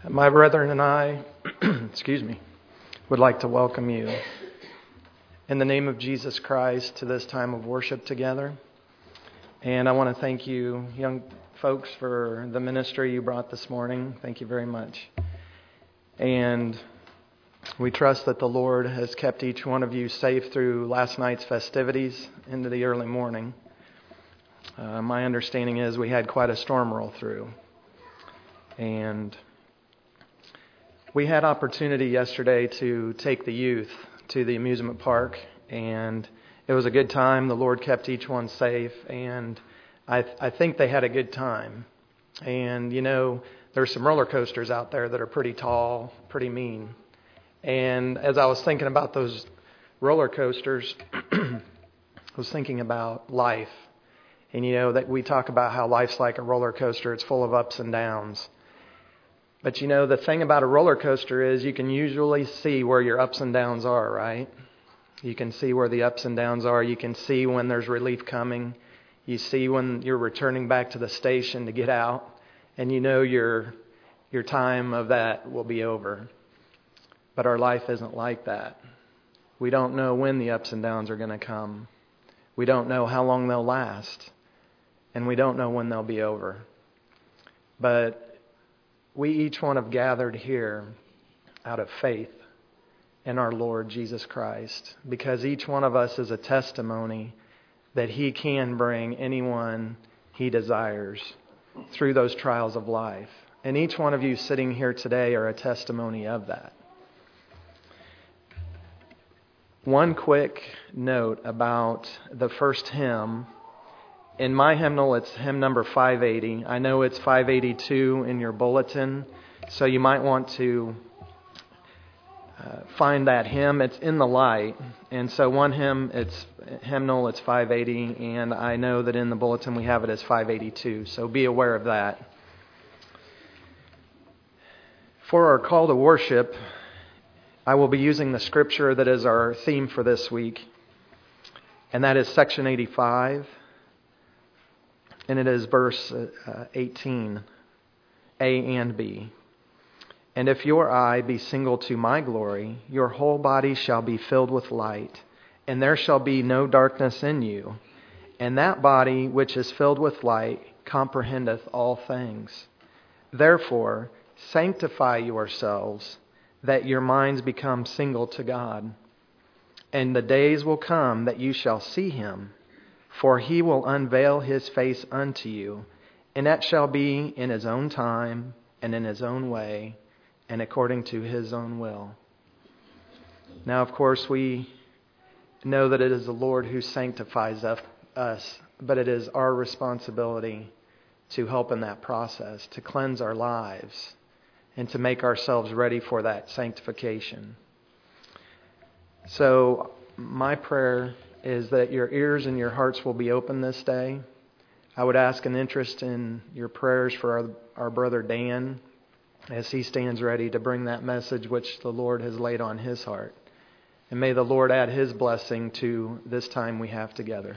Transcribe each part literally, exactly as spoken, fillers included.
My brethren and I, excuse me, would like to welcome you in the name of Jesus Christ to this time of worship together. And I want to thank you, young folks, for the ministry you brought this morning. Thank you very much. And we trust that the Lord has kept each one of you safe through last night's festivities into the early morning. Uh, my understanding is we had quite a storm roll through. And we had opportunity yesterday to take the youth to the amusement park, and it was a good time. The Lord kept each one safe, and I, I think they had a good time. And, you know, there's some roller coasters out there that are pretty tall, pretty mean. And as I was thinking about those roller coasters, I was thinking about life. And, you know, that we talk about how life's like a roller coaster. It's full of ups and downs. But, you know, the thing about a roller coaster is you can usually see where your ups and downs are, right? You can see where the ups and downs are. You can see when there's relief coming. You see when you're returning back to the station to get out. And you know your your time of that will be over. But our life isn't like that. We don't know when the ups and downs are going to come. We don't know how long they'll last. And we don't know when they'll be over. But we each one have gathered here out of faith in our Lord Jesus Christ, because each one of us is a testimony that He can bring anyone He desires through those trials of life. And each one of you sitting here today are a testimony of that. One quick note about the first hymn. In my hymnal, it's hymn number five eighty. I know it's five eighty-two in your bulletin, so you might want to uh, find that hymn. It's in the light, and so one hymn, it's hymnal, it's five eighty, and I know that in the bulletin we have it as five eighty-two, so be aware of that. For our call to worship, I will be using the scripture that is our theme for this week, and that is section eighty-five. And it is verse uh, eighteen, A and B. And if your eye be single to my glory, your whole body shall be filled with light, and there shall be no darkness in you. And that body which is filled with light comprehendeth all things. Therefore, sanctify yourselves, that your minds become single to God. And the days will come that you shall see Him, for He will unveil His face unto you, and that shall be in His own time, and in His own way, and according to His own will. Now, of course, we know that it is the Lord who sanctifies us, but it is our responsibility to help in that process, to cleanse our lives, and to make ourselves ready for that sanctification. So, my prayer is that your ears and your hearts will be open this day. I would ask an interest in your prayers for our, our brother Dan as he stands ready to bring that message which the Lord has laid on his heart. And may the Lord add His blessing to this time we have together.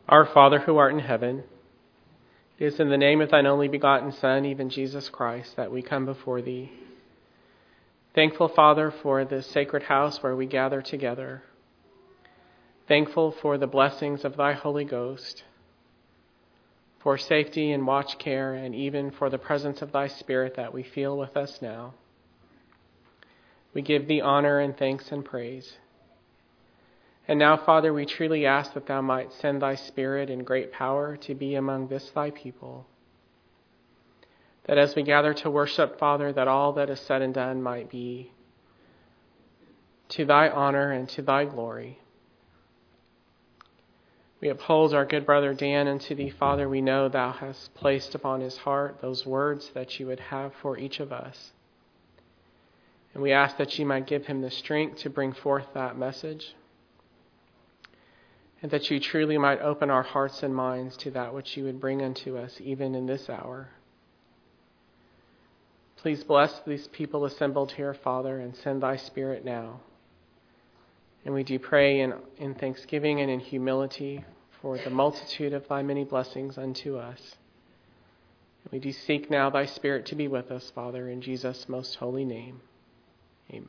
Our Father who art in heaven, it is in the name of thine only begotten Son, even Jesus Christ, that we come before thee. Thankful, Father, for this sacred house where we gather together. Thankful for the blessings of thy Holy Ghost, for safety and watch care, and even for the presence of thy Spirit that we feel with us now. We give thee honor and thanks and praise. And now, Father, we truly ask that thou might send thy Spirit in great power to be among this thy people. That as we gather to worship, Father, that all that is said and done might be to thy honor and to thy glory. We uphold our good brother Dan unto thee, Father. We know thou hast placed upon his heart those words that you would have for each of us. And we ask that you might give him the strength to bring forth that message, and that you truly might open our hearts and minds to that which you would bring unto us even in this hour. Please bless these people assembled here, Father, and send thy Spirit now. And we do pray in, in thanksgiving and in humility for the multitude of thy many blessings unto us. And we do seek now thy Spirit to be with us, Father, in Jesus' most holy name. Amen.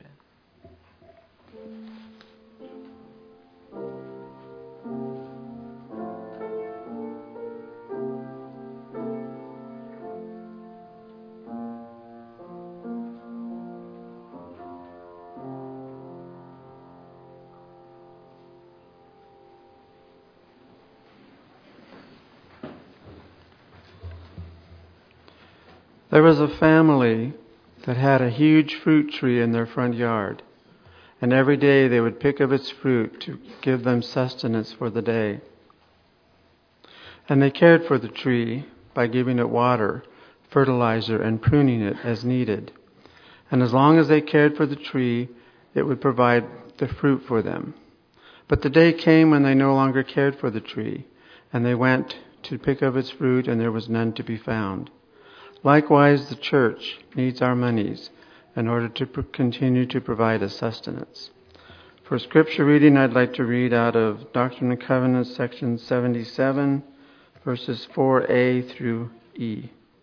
There was a family that had a huge fruit tree in their front yard, and every day they would pick of its fruit to give them sustenance for the day. And they cared for the tree by giving it water, fertilizer, and pruning it as needed. And as long as they cared for the tree, it would provide the fruit for them. But the day came when they no longer cared for the tree, and they went to pick of its fruit, and there was none to be found. Likewise, the church needs our monies in order to pr- continue to provide us sustenance. For scripture reading, I'd like to read out of Doctrine and Covenants, section seventy-seven, verses four a through E.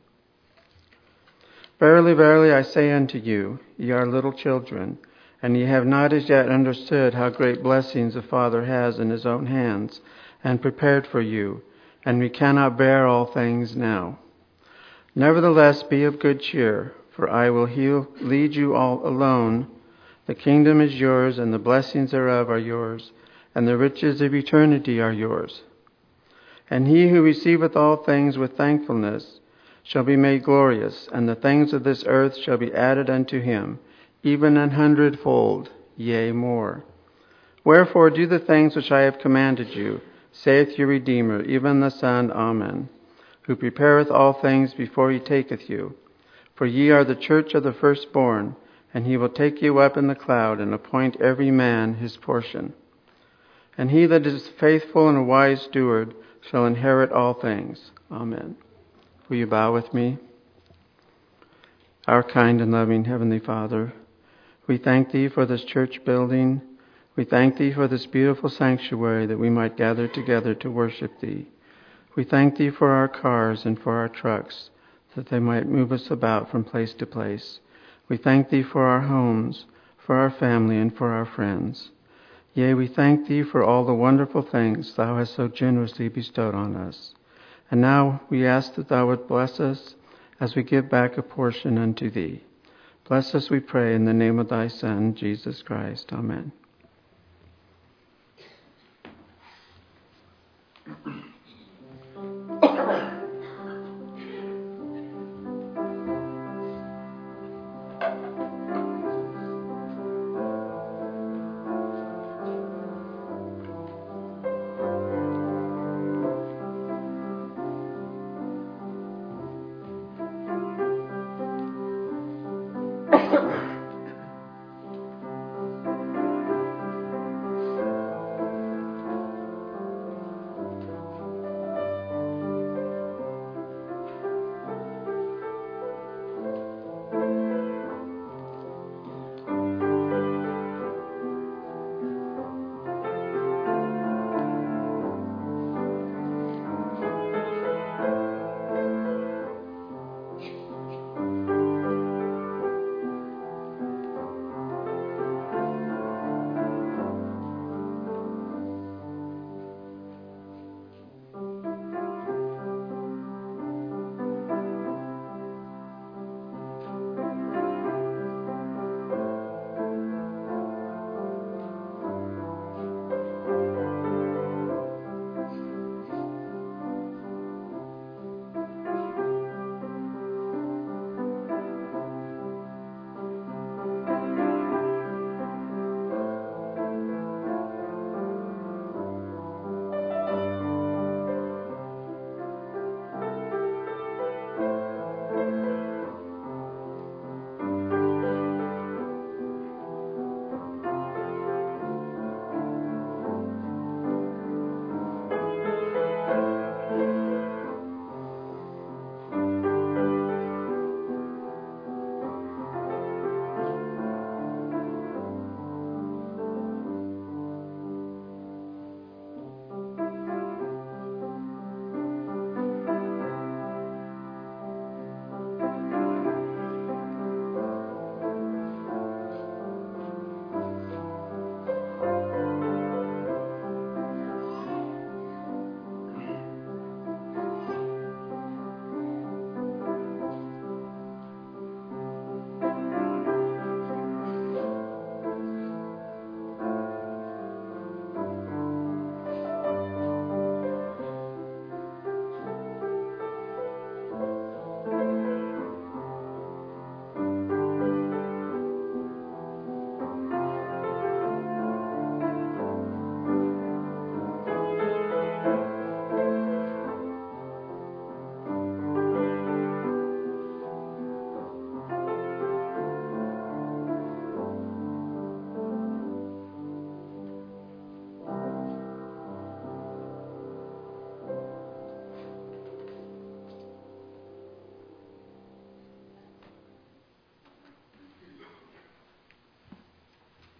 Verily, verily, I say unto you, ye are little children, and ye have not as yet understood how great blessings the Father has in his own hands, and prepared for you, and we cannot bear all things now. Nevertheless, be of good cheer, for I will heal, lead you all alone. The kingdom is yours, and the blessings thereof are yours, and the riches of eternity are yours. And he who receiveth all things with thankfulness shall be made glorious, and the things of this earth shall be added unto him, even an hundredfold, yea, more. Wherefore do the things which I have commanded you, saith your Redeemer, even the Son, Amen, who prepareth all things before he taketh you. For ye are the church of the firstborn, and he will take you up in the cloud, and appoint every man his portion. And he that is faithful and a wise steward shall inherit all things. Amen. Will you bow with me? Our kind and loving Heavenly Father, we thank thee for this church building. We thank thee for this beautiful sanctuary that we might gather together to worship thee. We thank thee for our cars and for our trucks, that they might move us about from place to place. We thank thee for our homes, for our family, and for our friends. Yea, we thank thee for all the wonderful things thou hast so generously bestowed on us. And now we ask that thou would bless us as we give back a portion unto thee. Bless us, we pray, in the name of thy Son, Jesus Christ. Amen.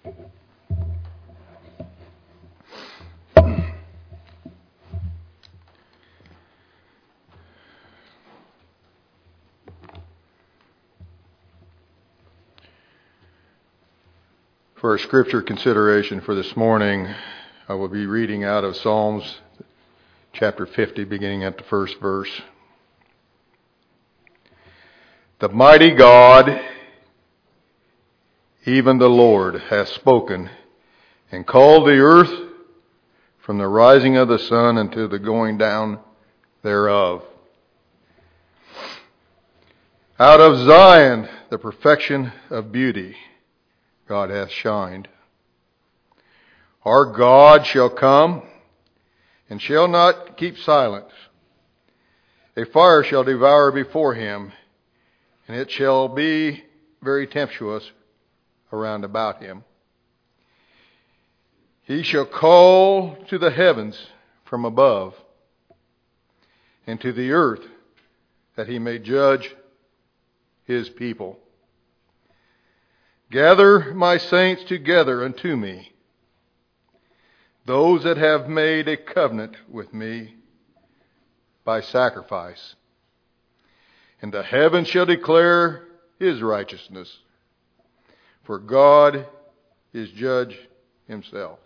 For our scripture consideration for this morning, I will be reading out of Psalms chapter fifty, beginning at the first verse. The mighty God, even the Lord, hath spoken, and called the earth from the rising of the sun unto the going down thereof. Out of Zion, the perfection of beauty, God hath shined. Our God shall come, and shall not keep silence. A fire shall devour before him, and it shall be very tempestuous around about him. He shall call to the heavens from above, and to the earth, that he may judge his people. Gather my saints together unto me, those that have made a covenant with me by sacrifice. And the heavens shall declare his righteousness, for God is judge himself.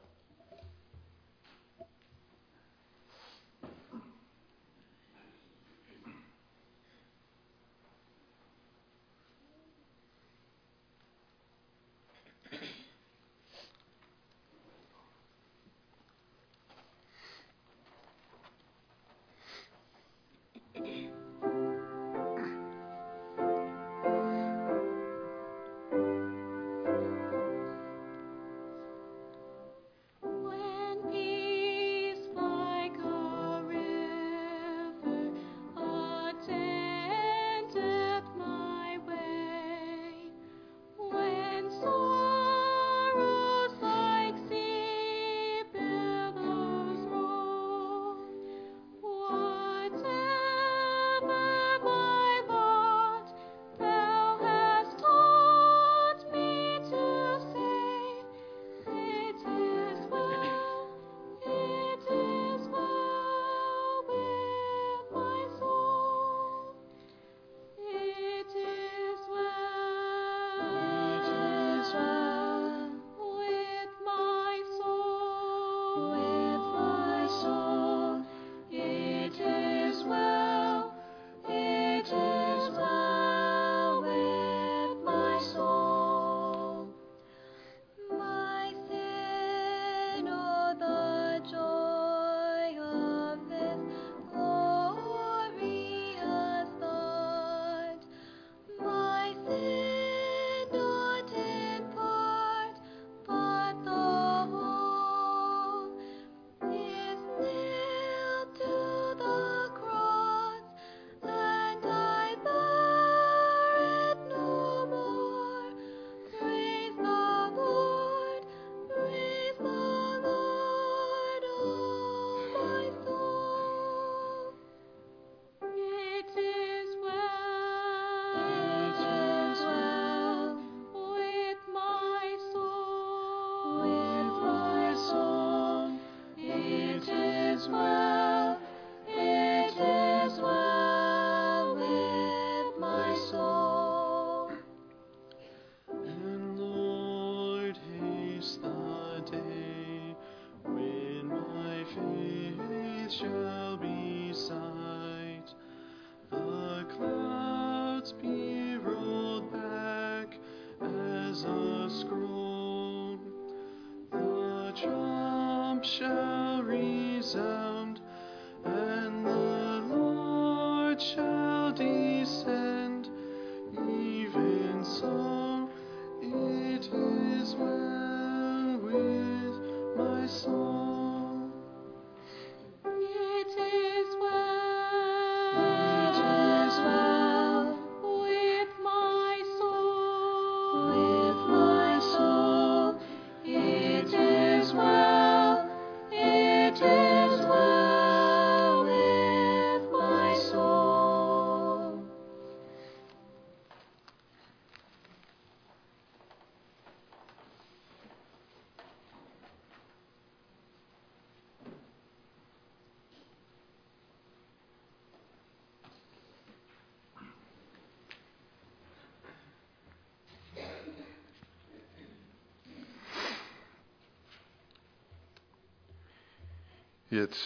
it's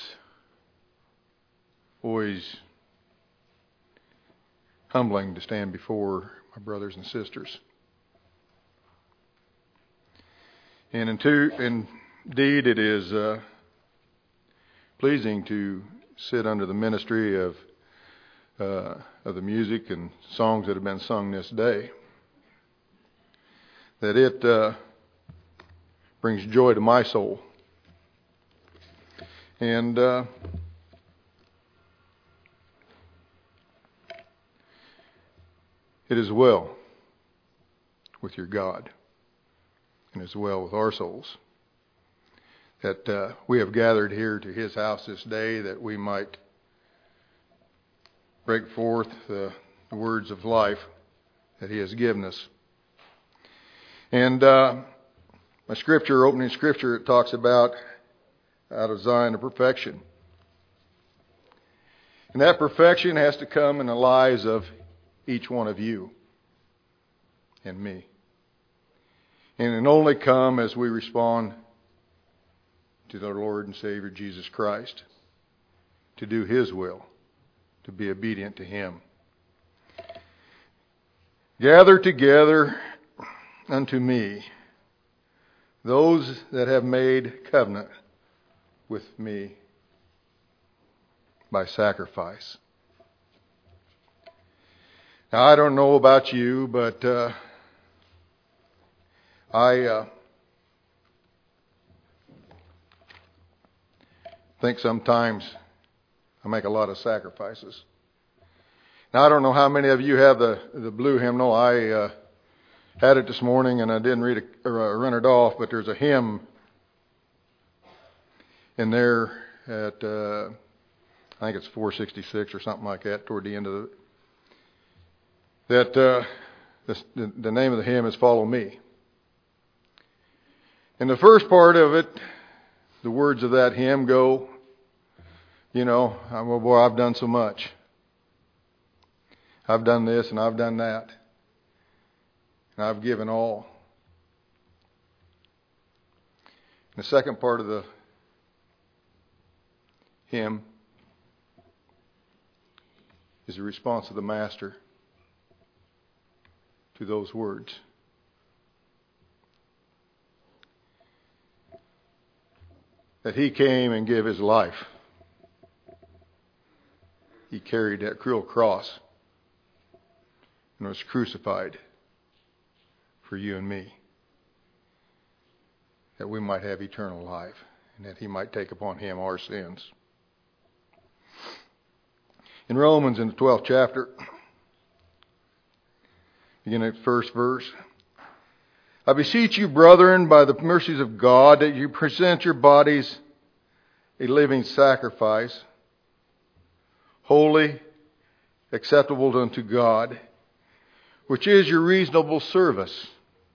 always humbling to stand before my brothers and sisters. And indeed, it is uh, pleasing to sit under the ministry of uh, of the music and songs that have been sung this day. That it uh, brings joy to my soul. And uh, it is well with your God, and as well with our souls, that uh, we have gathered here to His house this day, that we might break forth the, the words of life that He has given us. And uh, my scripture, opening scripture, it talks about out of Zion to perfection. And that perfection has to come in the lives of each one of you and me. And it only come as we respond to the Lord and Savior Jesus Christ, to do His will, to be obedient to Him. Gather together unto me those that have made covenant with me by sacrifice. Now, I don't know about you, but uh, I uh, think sometimes I make a lot of sacrifices. Now, I don't know how many of you have the, the blue hymnal. I uh, had it this morning and I didn't read it, or uh, run it off, but there's a hymn in there at, uh, I think it's four sixty-six or something like that, toward the end of it. That uh, this, the, the name of the hymn is Follow Me. And the first part of it, the words of that hymn go, you know, well, boy, I've done so much. I've done this and I've done that. And I've given all. And the second part of the hymn is the response of the Master to those words. That He came and gave His life. He carried that cruel cross and was crucified for you and me, that we might have eternal life and that He might take upon Him our sins. In Romans, in the twelfth chapter, beginning at the first verse, I beseech you, brethren, by the mercies of God, that you present your bodies a living sacrifice, holy, acceptable unto God, which is your reasonable service.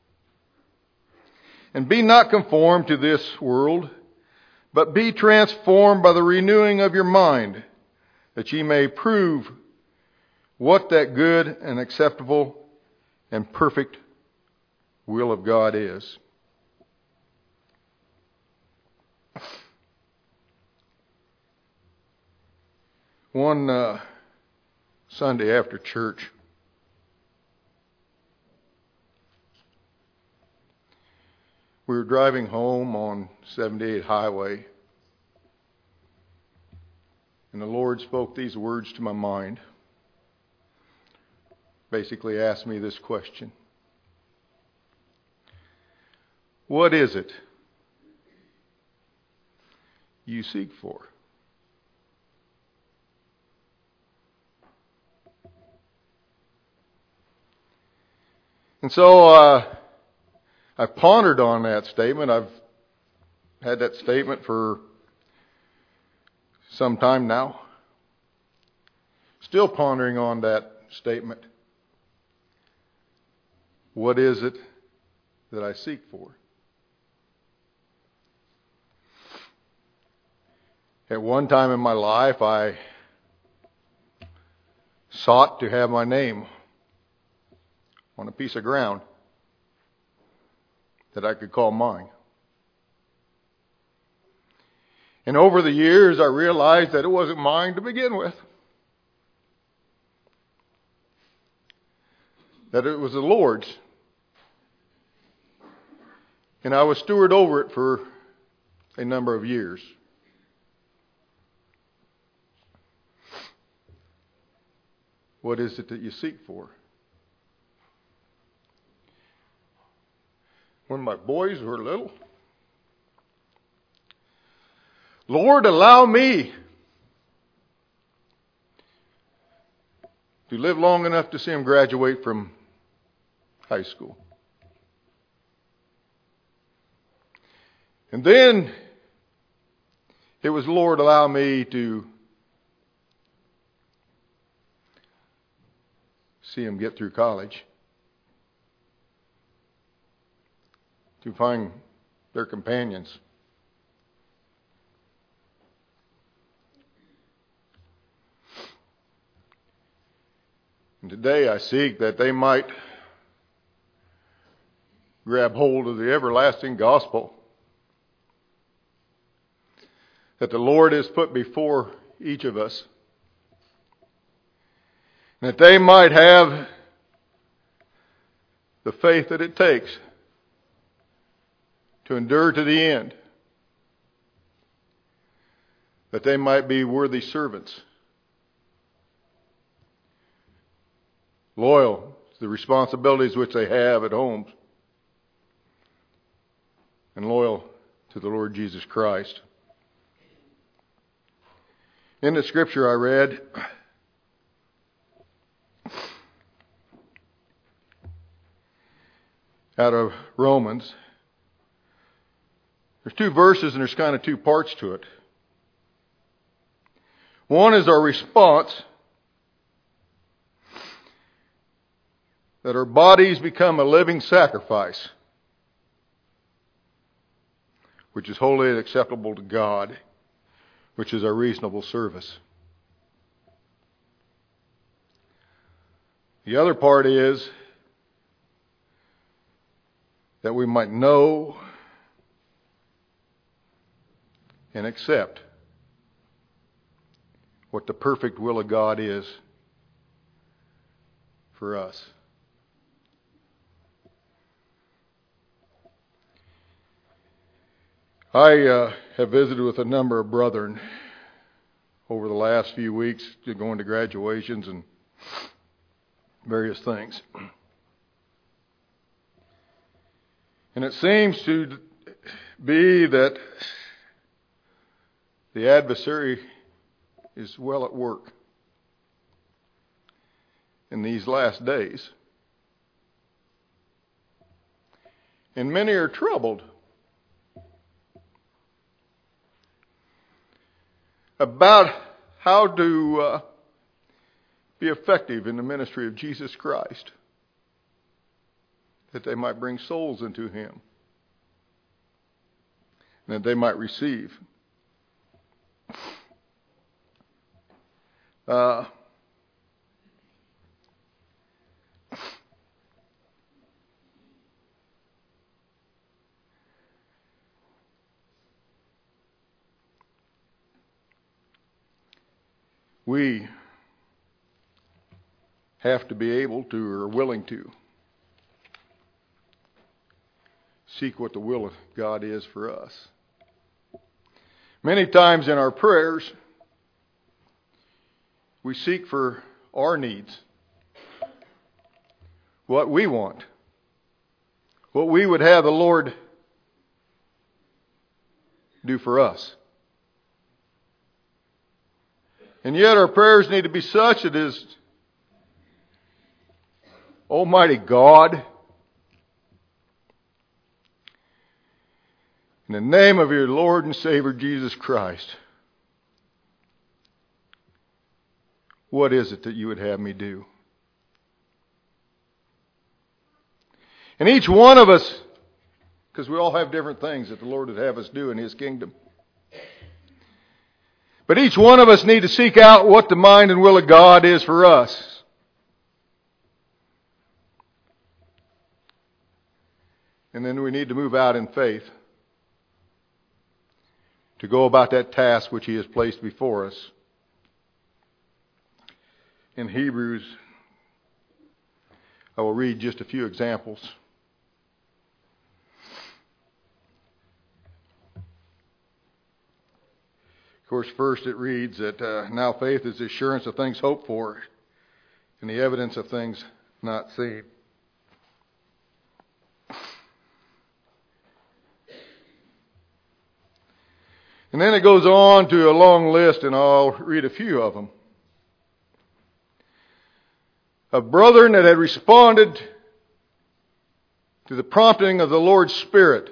And be not conformed to this world, but be transformed by the renewing of your mind, that ye may prove what that good and acceptable and perfect will of God is. One uh, Sunday after church, we were driving home on seventy-eight Highway, and the Lord spoke these words to my mind. Basically asked me this question. What is it you seek for? And so uh, I pondered on that statement. I've had that statement for some time now. Still pondering on that statement. What is it that I seek for? At one time in my life, I sought to have my name on a piece of ground that I could call mine. And over the years, I realized that it wasn't mine to begin with. That it was the Lord's. And I was steward over it for a number of years. What is it that you seek for? When my boys were little, Lord, allow me to live long enough to see them graduate from high school. And then it was, Lord, allow me to see them get through college, to find their companions. And today I seek that they might grab hold of the everlasting gospel that the Lord has put before each of us. And that they might have the faith that it takes to endure to the end. That they might be worthy servants. Loyal to the responsibilities which they have at home. And loyal to the Lord Jesus Christ. In the scripture I read, out of Romans, there's two verses and there's kind of two parts to it. One is our response, that our bodies become a living sacrifice, which is holy and acceptable to God, which is our reasonable service. The other part is that we might know and accept what the perfect will of God is for us. I uh, have visited with a number of brethren over the last few weeks, going to graduations and various things. And it seems to be that the adversary is well at work in these last days. And many are troubled about how to uh, be effective in the ministry of Jesus Christ, that they might bring souls into Him, and that they might receive. Uh, we have to be able to, or willing to, seek what the will of God is for us. Many times in our prayers, we seek for our needs, what we want, what we would have the Lord do for us. And yet our prayers need to be such that it is, Almighty God, in the name of your Lord and Savior Jesus Christ, what is it that you would have me do? And each one of us, because we all have different things that the Lord would have us do in His kingdom. But each one of us need to seek out what the mind and will of God is for us. And then we need to move out in faith to go about that task which He has placed before us. In Hebrews, I will read just a few examples. Of course, first it reads that uh, now faith is the assurance of things hoped for and the evidence of things not seen. And then it goes on to a long list, and I'll read a few of them. Of brethren that had responded to the prompting of the Lord's Spirit.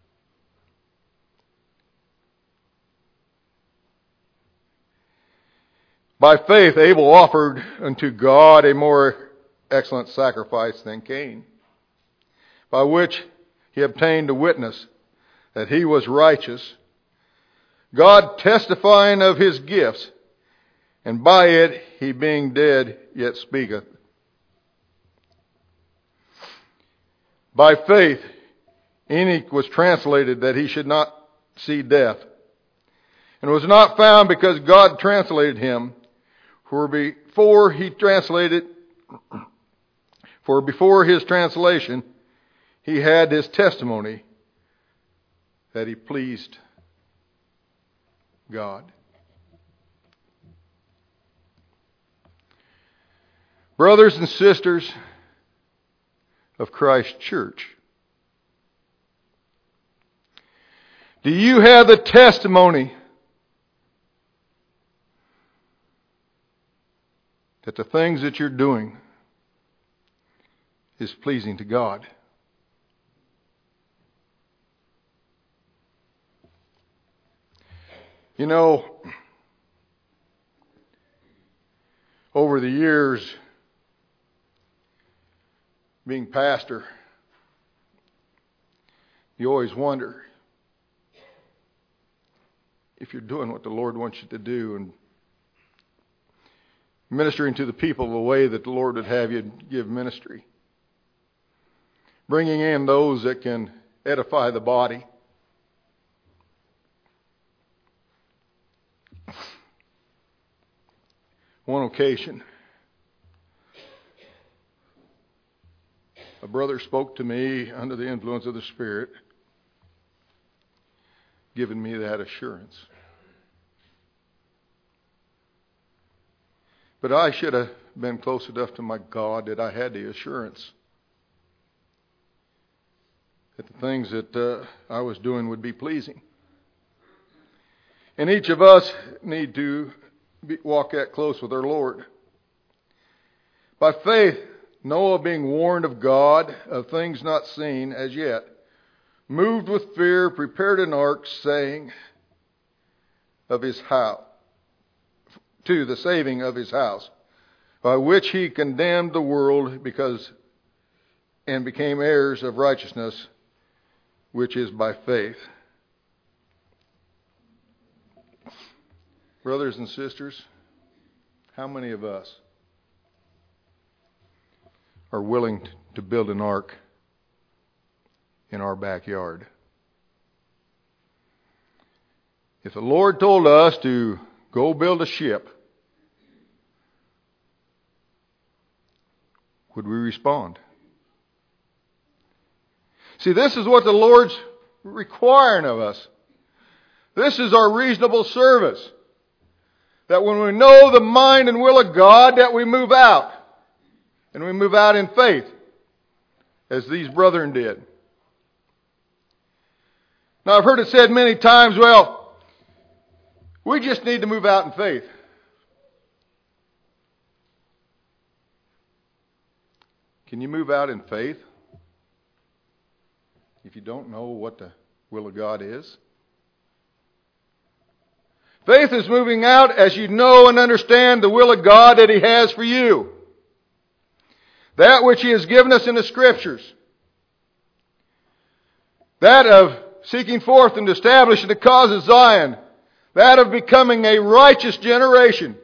By faith Abel offered unto God a more excellent sacrifice than Cain, by which he obtained a witness that he was righteous, God testifying of his gifts, and by it he being dead yet speaketh. By faith Enoch was translated that he should not see death, and was not found because God translated him. For before he translated, for before his translation, he had his testimony that he pleased God. Brothers and sisters of Christ Church, do you have the testimony that the things that you're doing is pleasing to God? You know, over the years, being pastor, you always wonder if you're doing what the Lord wants you to do and ministering to the people the way that the Lord would have you give ministry. Bringing in those that can edify the body. One occasion, a brother spoke to me under the influence of the Spirit, giving me that assurance. But I should have been close enough to my God that I had the assurance that the things that uh, I was doing would be pleasing. And each of us need to be, walk that close with our Lord. By faith, Noah, being warned of God of things not seen as yet, moved with fear, prepared an ark, saying of his house, to the saving of his house, by which he condemned the world because and became heirs of righteousness, which is by faith. Brothers and sisters, how many of us are willing to build an ark in our backyard? If the Lord told us to go build a ship, would we respond? See, this is what the Lord's requiring of us. This is our reasonable service. That when we know the mind and will of God, that we move out. And we move out in faith, as these brethren did. Now, I've heard it said many times, well, we just need to move out in faith. Can you move out in faith if you don't know what the will of God is? Faith is moving out as you know and understand the will of God that He has for you. That which He has given us in the Scriptures. That of seeking forth and establishing the cause of Zion. That of becoming a righteous generation.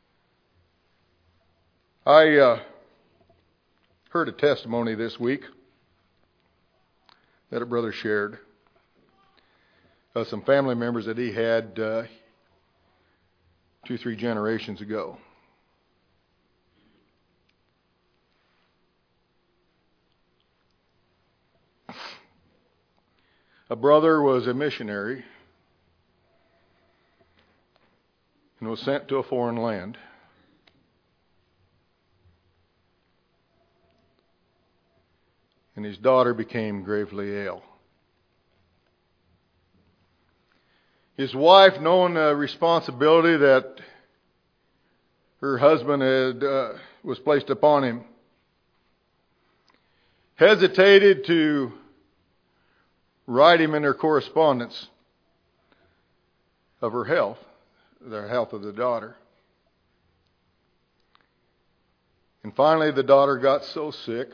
I uh, heard a testimony this week that a brother shared of some family members that he had uh, two, three generations ago. A brother was a missionary and was sent to a foreign land. And his daughter became gravely ill. His wife, knowing the responsibility that her husband had uh, was placed upon him, hesitated to write him in their correspondence of her health, the health of the daughter. And finally, the daughter got so sick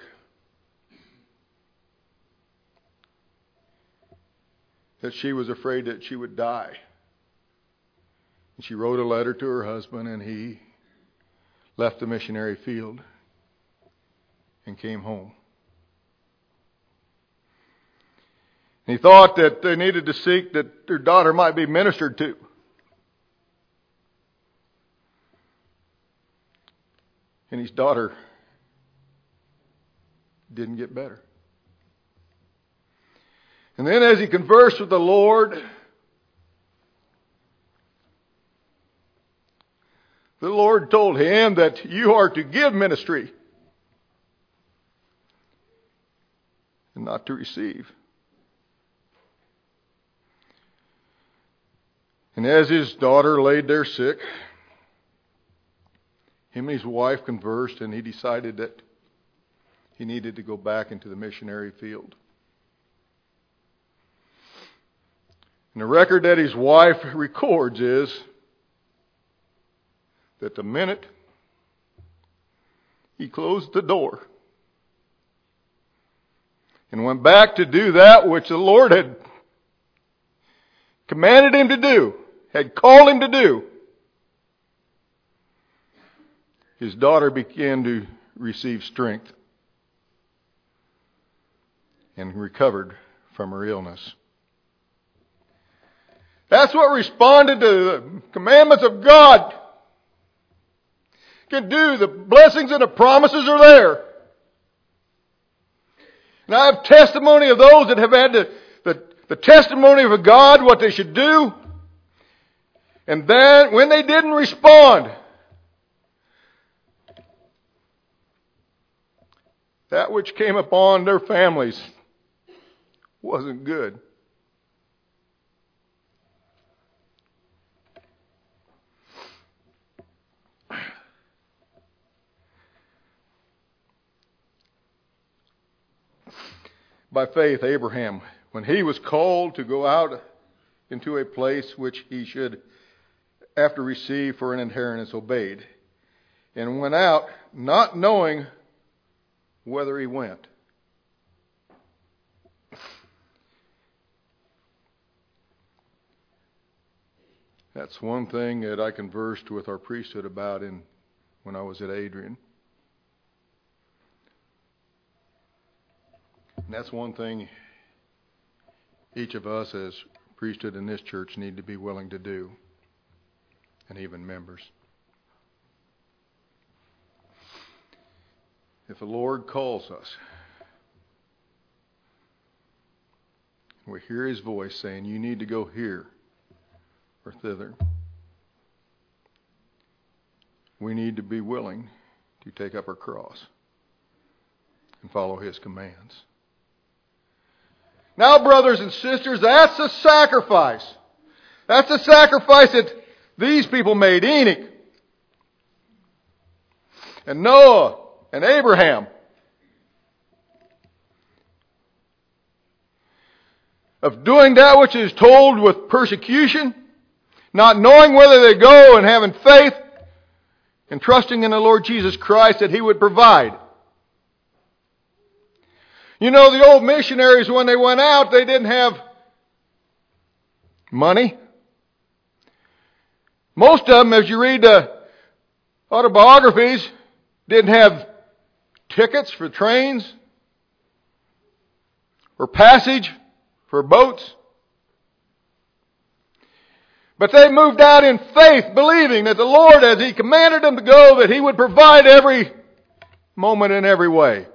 that she was afraid that she would die. And she wrote a letter to her husband, and he left the missionary field and came home. And he thought that they needed to seek that their daughter might be ministered to. And his daughter didn't get better. And then as he conversed with the Lord, the Lord told him that you are to give ministry and not to receive. And as his daughter laid there sick, him and his wife conversed, and he decided that he needed to go back into the missionary field. And the record that his wife records is that the minute he closed the door and went back to do that which the Lord had commanded him to do, had called him to do, his daughter began to receive strength and recovered from her illness. That's what responded to the commandments of God can do. The blessings and the promises are there. And I have testimony of those that have had the, the, the testimony of a God, what they should do. And then when they didn't respond, that which came upon their families wasn't good. By faith, Abraham, when he was called to go out into a place which he should after receive for an inheritance, obeyed, and went out not knowing whither he went. That's one thing that I conversed with our priesthood about in when I was at Adrian. And that's one thing each of us as priesthood in this church need to be willing to do, and even members. If the Lord calls us, we hear His voice saying, you need to go here or thither, we need to be willing to take up our cross and follow His commands. Now, brothers and sisters, that's a sacrifice. That's a sacrifice that these people made. Enoch and Noah and Abraham. Of doing that which is told with persecution, not knowing whether they go, and having faith and trusting in the Lord Jesus Christ that He would provide. You know, the old missionaries, when they went out, they didn't have money. Most of them, as you read the autobiographies, didn't have tickets for trains for passage, for boats. But they moved out in faith, believing that the Lord, as He commanded them to go, that He would provide every moment in every way.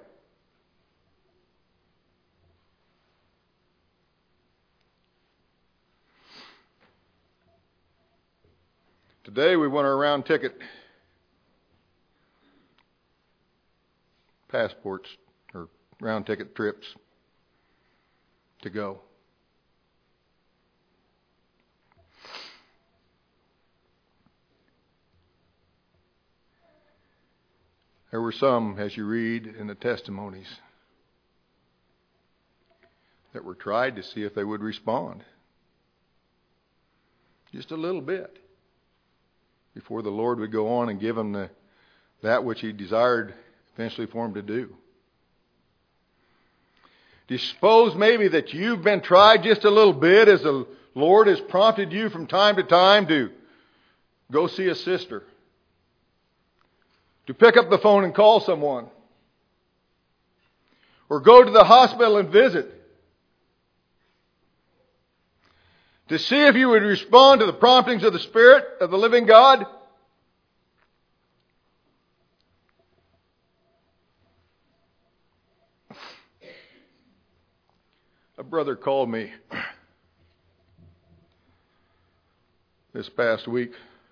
Today we want our round ticket passports or round ticket trips to go. There were some, as you read in the testimonies, that were tried to see if they would respond. Just a little bit. Before the Lord would go on and give them the, that which He desired eventually for them to do. Do you suppose maybe that you've been tried just a little bit as the Lord has prompted you from time to time to go see a sister? To pick up the phone and call someone? Or go to the hospital and visit? To see if you would respond to the promptings of the Spirit of the living God? A brother called me this past week.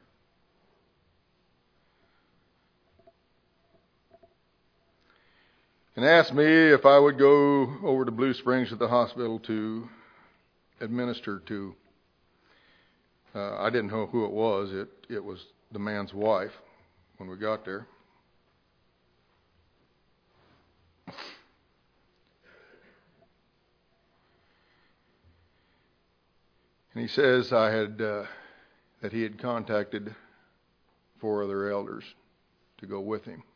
And asked me if I would go over to Blue Springs at the hospital to administer to, uh, I didn't know who it was. It, it was the man's wife when we got there. And he says I had uh, that he had contacted four other elders to go with him.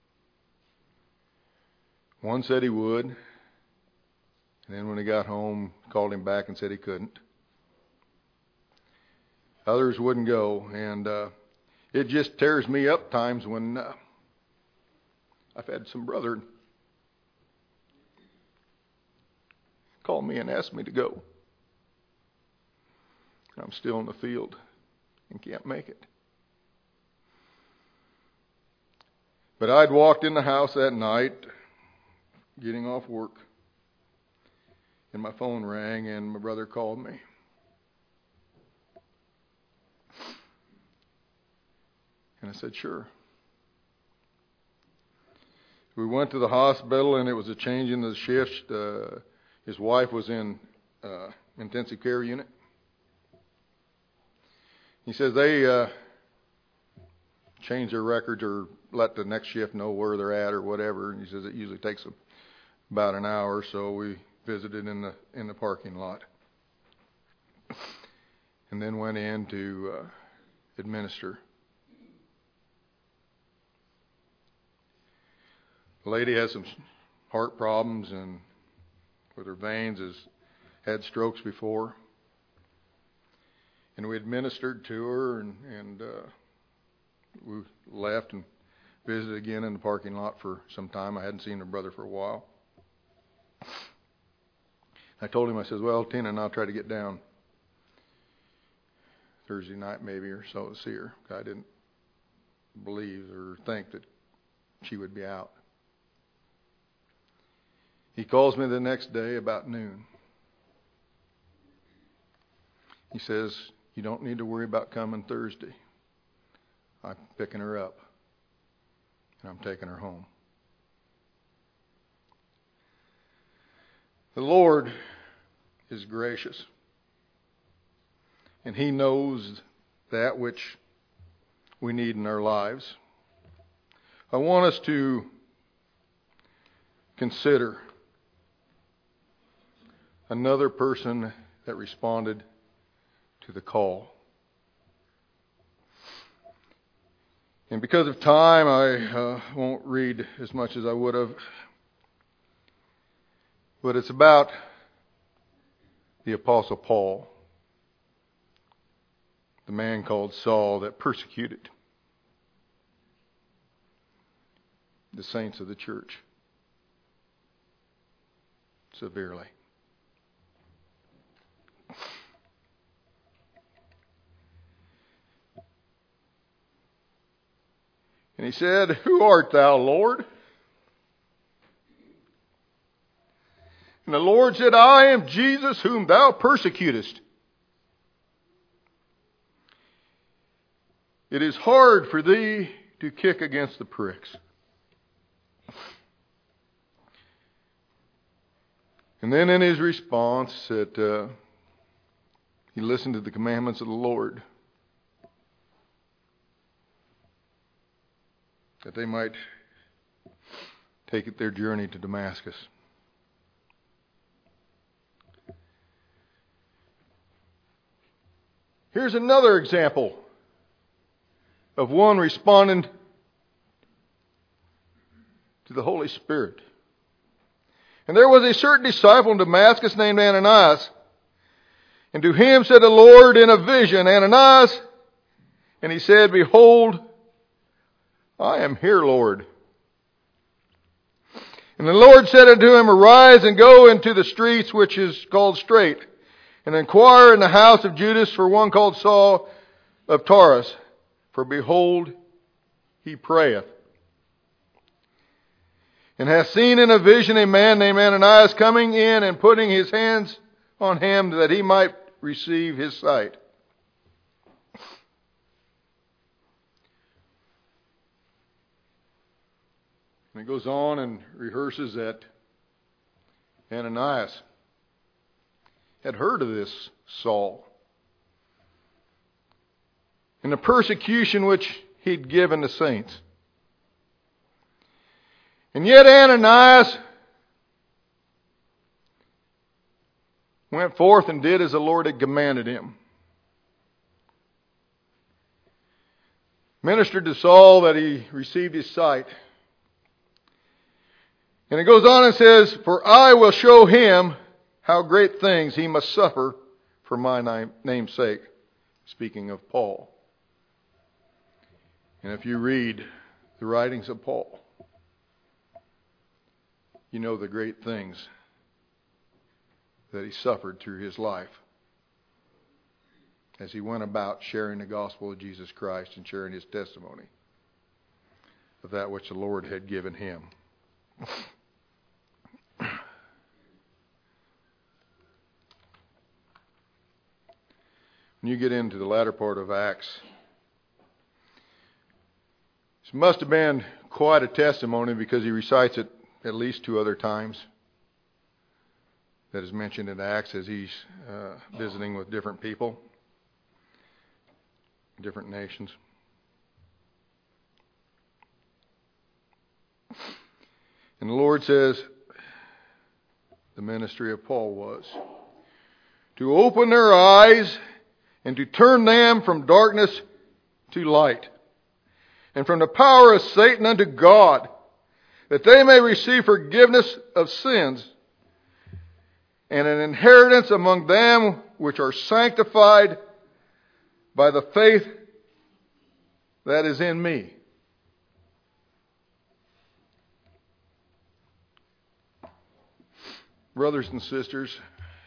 One said he would, and then when he got home, called him back and said he couldn't. Others wouldn't go, and uh, it just tears me up times when uh, I've had some brother call me and ask me to go. I'm still in the field and can't make it. But I'd walked in the house that night, getting off work, and my phone rang, and my brother called me. And I said, sure. We went to the hospital, and it was a change in the shift. Uh, his wife was in uh, intensive care unit. He says they uh, change their records or let the next shift know where they're at or whatever. And he says it usually takes them about an hour, so we visited in the in the parking lot, and then went in to uh, administer. The lady has some heart problems and with her veins, has had strokes before. And we administered to her, and, and uh, we left and visited again in the parking lot for some time. I hadn't seen her brother for a while. I told him, I said, well, Tina and I'll try to get down Thursday night maybe or so to see her. I didn't believe or think that she would be out. He calls me the next day about noon. He says, you don't need to worry about coming Thursday. I'm picking her up, and I'm taking her home. The Lord is gracious, and He knows that which we need in our lives. I want us to consider another person that responded to the call. And because of time, I uh, won't read as much as I would have. But it's about the Apostle Paul, the man called Saul that persecuted the saints of the church severely. And he said, Who art thou, Lord? And the Lord said, I am Jesus whom thou persecutest. It is hard for thee to kick against the pricks. And then in his response, that uh, he listened to the commandments of the Lord, that they might take their journey to Damascus. Here's another example of one responding to the Holy Spirit. And there was a certain disciple in Damascus named Ananias. And to him said the Lord in a vision, Ananias. And he said, Behold, I am here, Lord. And the Lord said unto him, Arise and go into the streets which is called Straight, and inquire in the house of Judas for one called Saul of Tarsus. For behold, he prayeth. And hath seen in a vision a man named Ananias coming in and putting his hands on him that he might receive his sight. And it goes on and rehearses that Ananias had heard of this Saul and the persecution which he'd given the saints. And yet Ananias went forth and did as the Lord had commanded him. Ministered to Saul that he received his sight. And it goes on and says, For I will show him how great things he must suffer for my name's sake. Speaking of Paul. And if you read the writings of Paul, you know the great things that he suffered through his life as he went about sharing the gospel of Jesus Christ and sharing his testimony of that which the Lord had given him. When you get into the latter part of Acts, this must have been quite a testimony, because he recites it at least two other times that is mentioned in Acts as he's uh, visiting with different people, different nations. And the Lord says the ministry of Paul was to open their eyes and to turn them from darkness to light, and from the power of Satan unto God, that they may receive forgiveness of sins and an inheritance among them which are sanctified by the faith that is in me. Brothers and sisters,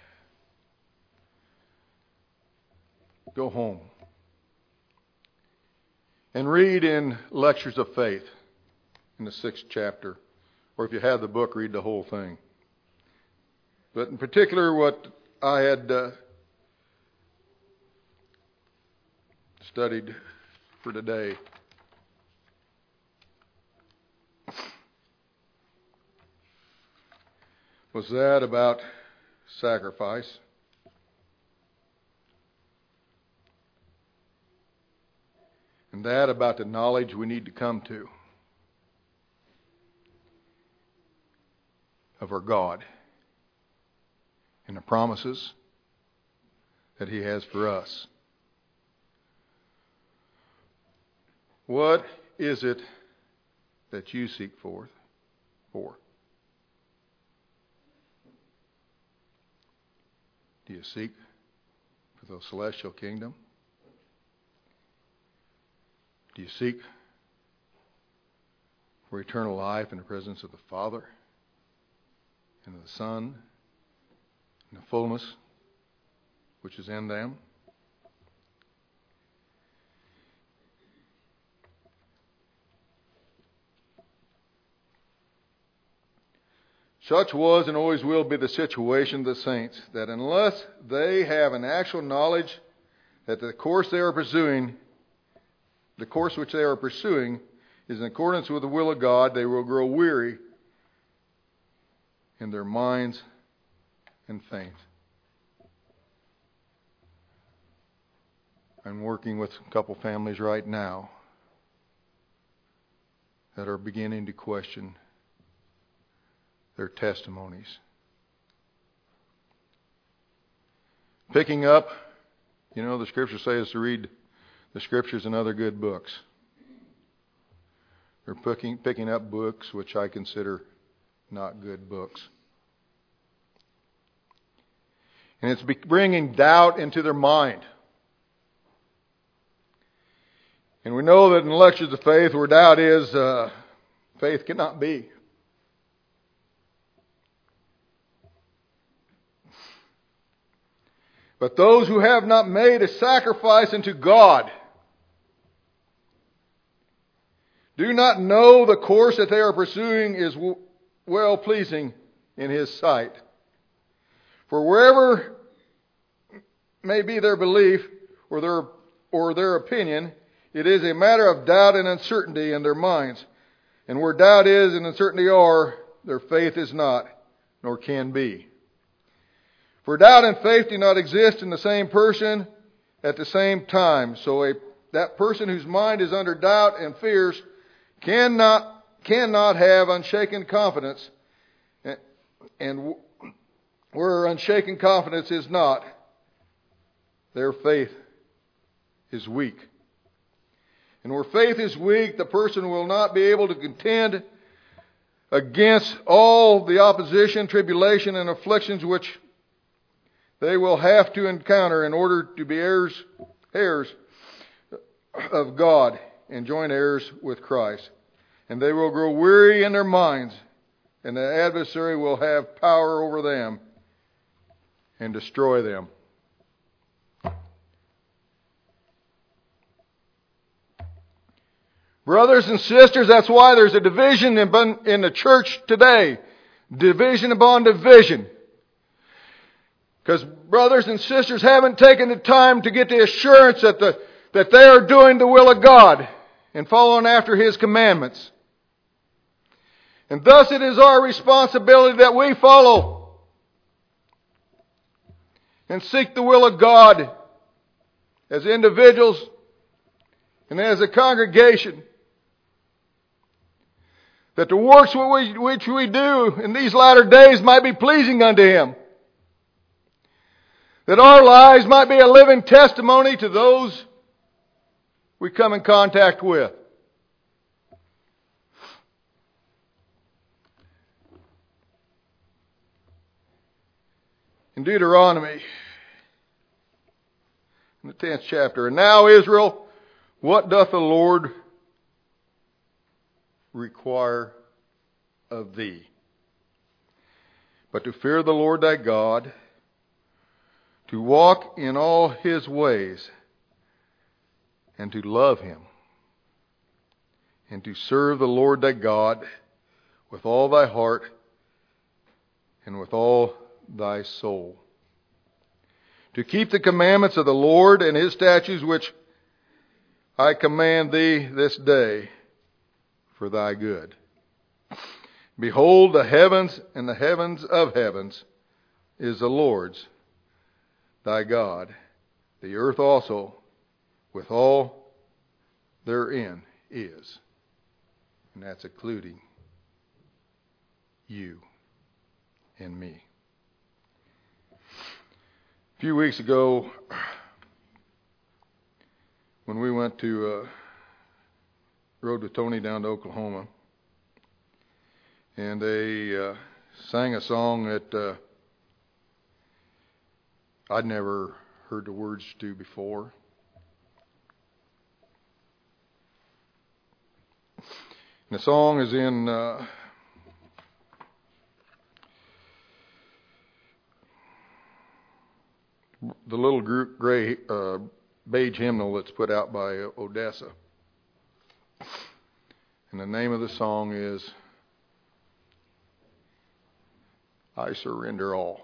go home and read in Lectures of Faith in the sixth chapter. Or if you have the book, read the whole thing. But in particular, what I had uh, studied for today was that about sacrifice. And that about the knowledge we need to come to of our God and the promises that He has for us. What is it that you seek forth for? Do you seek for the celestial kingdom? Do you seek for eternal life in the presence of the Father and of the Son and the fullness which is in them? Such was and always will be the situation of the saints, that unless they have an actual knowledge that the course they are pursuing, the course which they are pursuing is in accordance with the will of God, they will grow weary in their minds and faint. I'm working with a couple families right now that are beginning to question their testimonies. Picking up, you know, the Scripture says to read the Scriptures and other good books. They're picking, picking up books which I consider not good books. And it's bringing doubt into their mind. And we know that in lectures of faith, where doubt is, uh, faith cannot be. But those who have not made a sacrifice unto God do not know the course that they are pursuing is well pleasing in His sight. For wherever may be their belief or their or their opinion, it is a matter of doubt and uncertainty in their minds. And where doubt is and uncertainty are, their faith is not, nor can be. For doubt and faith do not exist in the same person at the same time. So a, that person whose mind is under doubt and fears cannot cannot have unshaken confidence. And, and where unshaken confidence is not, their faith is weak. And where faith is weak, the person will not be able to contend against all the opposition, tribulation, and afflictions which they will have to encounter in order to be heirs, heirs of God and joint heirs with Christ. And they will grow weary in their minds, and the adversary will have power over them and destroy them. Brothers and sisters, that's why there's a division in the church today. Division upon division. Because brothers and sisters haven't taken the time to get the assurance that, the, that they are doing the will of God and following after His commandments. And thus it is our responsibility that we follow and seek the will of God as individuals and as a congregation. That the works which we do in these latter days might be pleasing unto Him. That our lives might be a living testimony to those we come in contact with. In Deuteronomy, in the tenth chapter, and now Israel, what doth the Lord require of thee? But to fear the Lord thy God, to walk in all His ways, and to love Him, and to serve the Lord thy God with all thy heart and with all thy soul. To keep the commandments of the Lord and His statutes which I command thee this day for thy good. Behold, the heavens and the heavens of heavens is the Lord's, thy God. The earth also with all therein is. And that's including you and me. A few weeks ago, when we went to uh, rode with Tony down to Oklahoma, and they uh, sang a song that uh, I'd never heard the words to before. And the song is in uh, the little group gray uh, beige hymnal that's put out by Odessa. And the name of the song is I surrender all.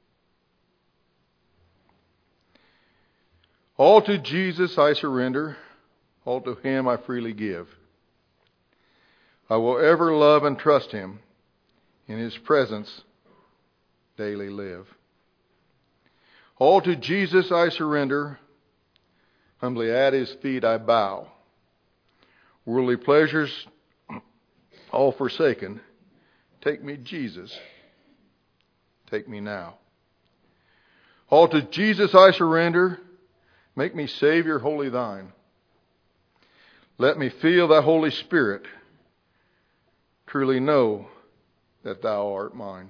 All to Jesus I surrender. All to Him I freely give. I will ever love and trust Him. In His presence daily live. All to Jesus I surrender. Humbly at His feet I bow. Worldly pleasures all forsaken. Take me, Jesus. Take me now. All to Jesus I surrender. Make me Savior wholly Thine. Let me feel Thy Holy Spirit. Truly know that Thou art mine.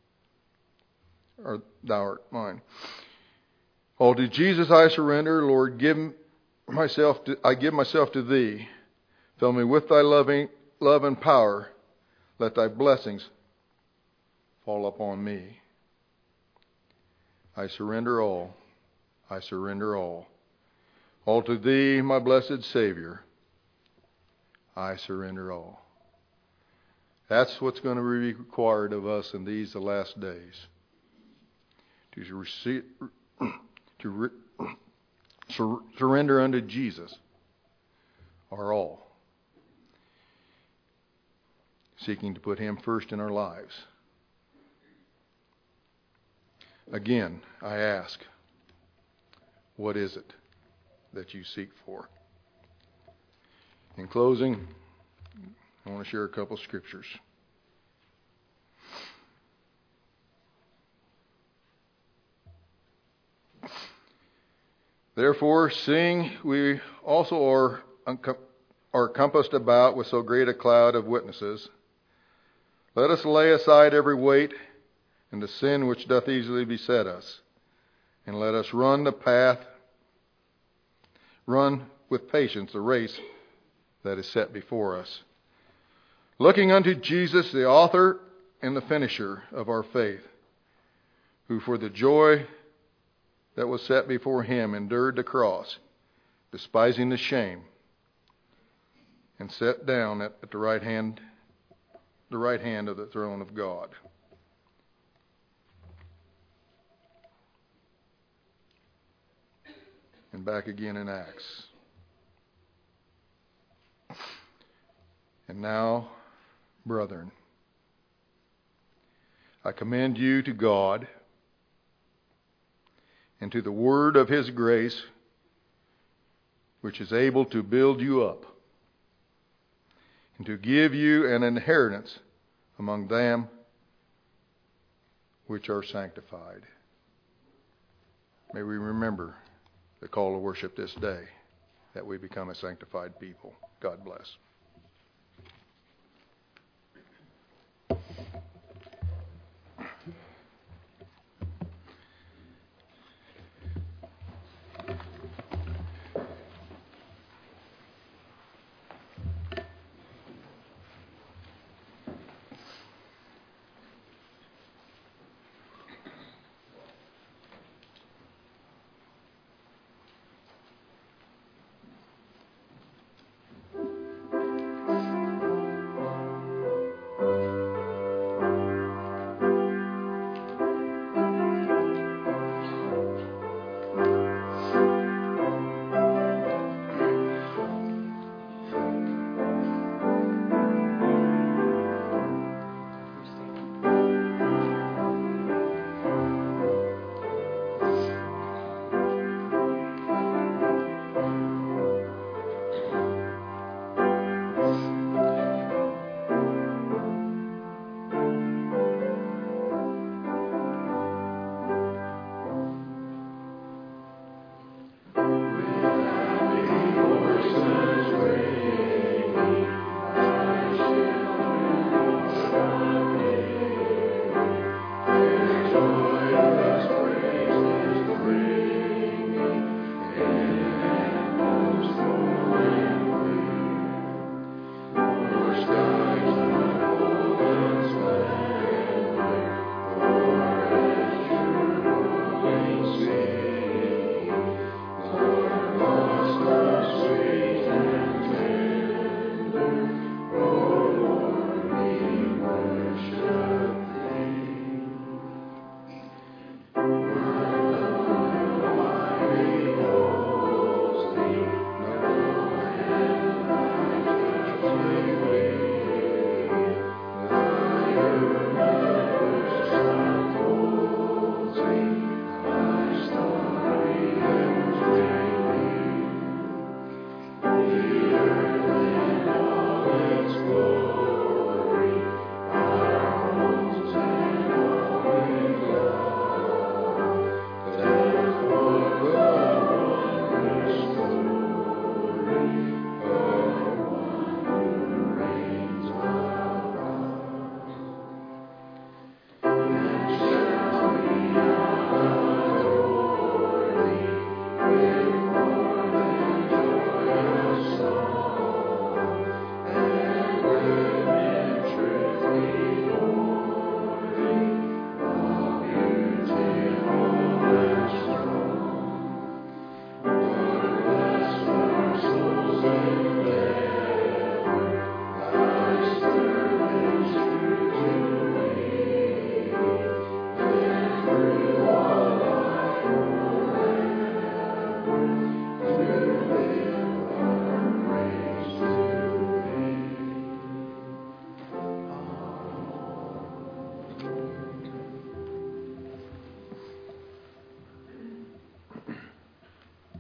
Or Thou art mine. All to Jesus I surrender. Lord, give myself to, I give myself to Thee. Fill me with Thy loving love and power. Let Thy blessings fall upon me. I surrender all. I surrender all. All to Thee, my blessed Savior. I surrender all. That's what's going to be required of us in these the last days. To, receive, to re, sur, surrender unto Jesus our all. Seeking to put Him first in our lives. Again, I ask, what is it that you seek for? In closing, I want to share a couple scriptures. Therefore, seeing we also are, are compassed about with so great a cloud of witnesses, let us lay aside every weight and the sin which doth easily beset us, and let us run the path, run with patience the race that is set before us. Looking unto Jesus, the author and the finisher of our faith, who for the joy that was set before Him endured the cross, despising the shame, and sat down at, at the right hand, the right hand of the throne of God. And back again in Acts. And now, brethren, I commend you to God and to the word of His grace, which is able to build you up and to give you an inheritance among them which are sanctified. May we remember the call to worship this day, that we become a sanctified people. God bless.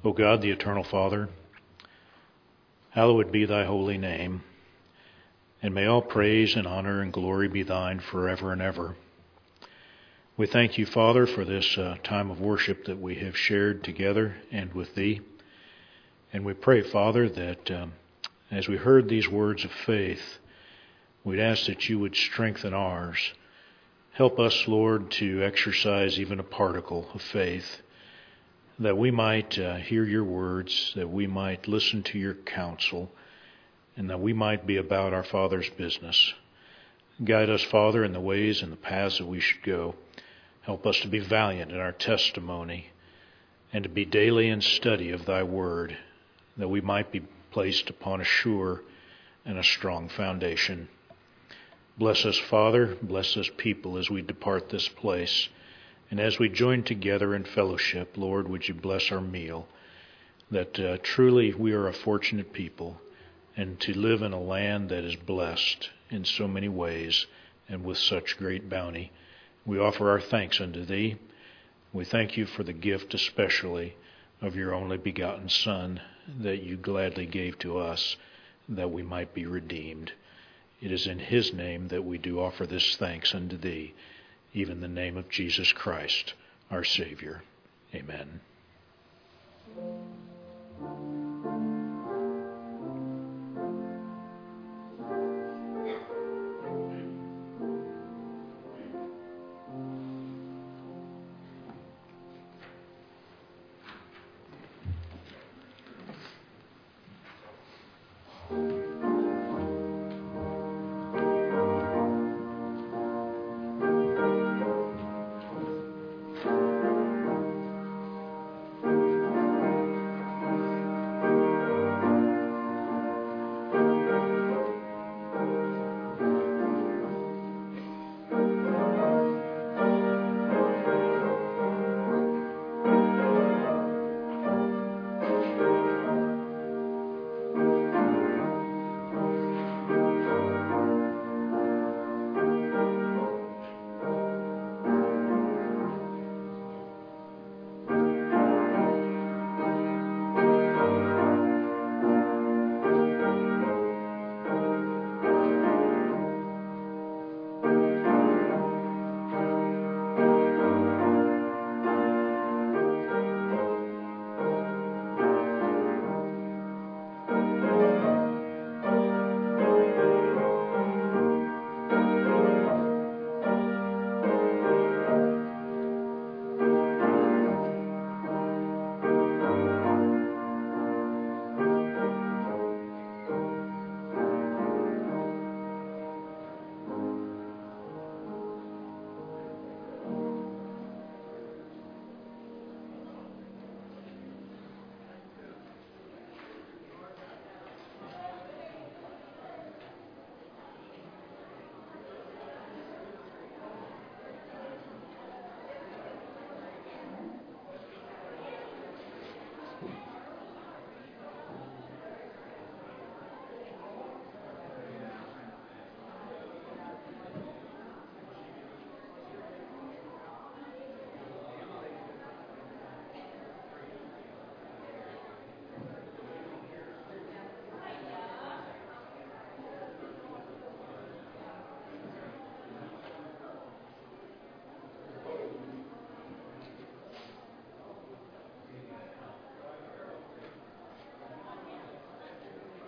O God, the eternal Father, hallowed be thy holy name, and may all praise and honor and glory be thine forever and ever. We thank you, Father, for this uh, time of worship that we have shared together and with thee. And we pray, Father, that um, as we heard these words of faith, we'd ask that you would strengthen ours. Help us, Lord, to exercise even a particle of faith, that we might uh, hear your words, that we might listen to your counsel, and that we might be about our Father's business. Guide us, Father, in the ways and the paths that we should go. Help us to be valiant in our testimony and to be daily in study of thy word, that we might be placed upon a sure and a strong foundation. Bless us, Father. Bless us, people, as we depart this place. And as we join together in fellowship, Lord, would you bless our meal, that uh, truly we are a fortunate people, and to live in a land that is blessed in so many ways and with such great bounty. We offer our thanks unto thee. We thank you for the gift especially of your only begotten Son that you gladly gave to us, that we might be redeemed. It is in his name that we do offer this thanks unto thee, even the name of Jesus Christ, our Savior. Amen.